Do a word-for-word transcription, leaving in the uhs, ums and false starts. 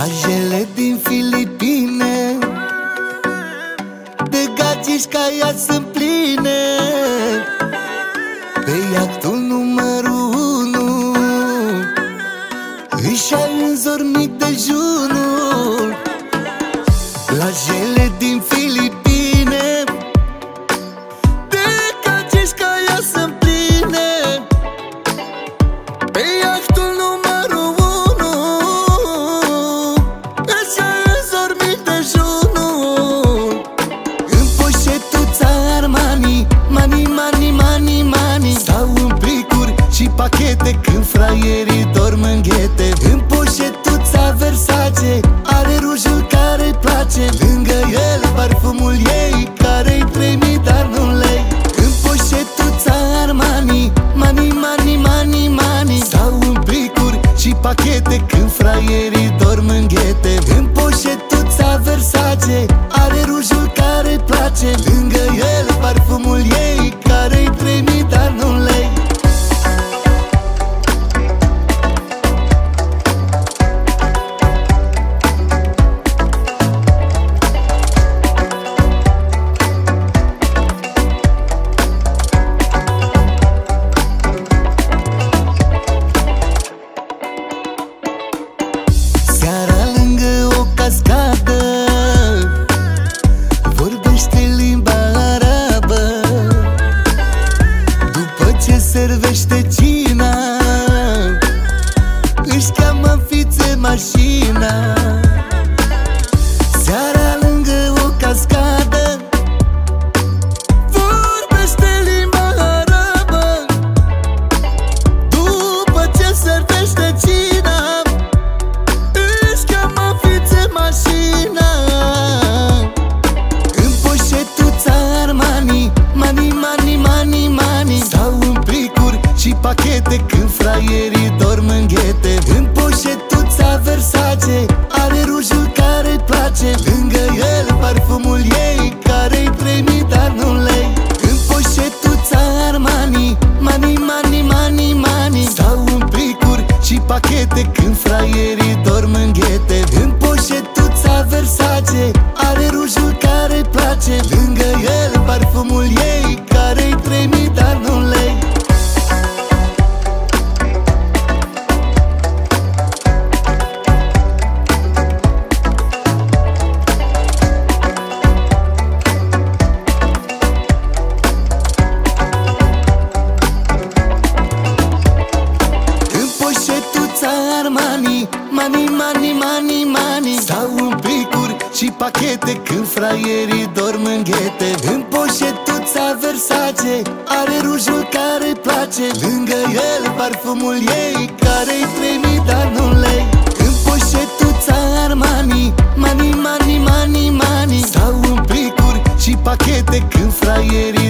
Plajele din Filipine de gagici ca ea sunt pline. Pe iactul numărul unu își ai un zornic dejunul. Plajele din Filipine de gagici ca ea sunt pline. Pe iactul numărul unu își ai un zornic dejunul. În poșetuța Armani, mani, mani, mani, mani, sau în plicuri și pachete când fraierii dorm în ghete. În poșetuța Versace are rujul care-i place, lângă el parfumul ei care-i trei mii, dar nu lei. În poșetuța Armani, mani, mani, mani, mani, sau în plicuri și pachete când fraierii dorm în ghete. În poșetuța Versace are rujul care-i place, lângă el parfumul ei care-i trei mii, dar nu lei. Seara lângă o cascadă vorbește limba arabă. După ce servește cina își cheamă în fițe mașina. Seara lângă o cascadă vorbește limba arabă. După ce servește cina își cheamă fițe mașina. În poșetuța Armani, mani, mani, mani, mani, sau în plicuri și pachete când fraierii dorm în ghete. În poșetuța Versace are rujul care-i place, lângă el parfumul ei care-i trei mii, dar nu lei. În poșetuța Armani, mani, mani, mani, mani, sau în plicuri și pachete când fraierii dorm în ghete. În poșetuța Versace are rujul care-i place, lângă el parfumul ei care-i trei mii, dar nu lei. Armani, mani, mani, mani, mani, sau în plicuri și pachete când fraierii dorm în ghete. În poșetuța Versace are rujul care-i place, lângă el parfumul ei care-i trei mii, dar nu lei. În poșetuța Armani, mani, mani, mani, mani, sau în plicuri și pachete când fraierii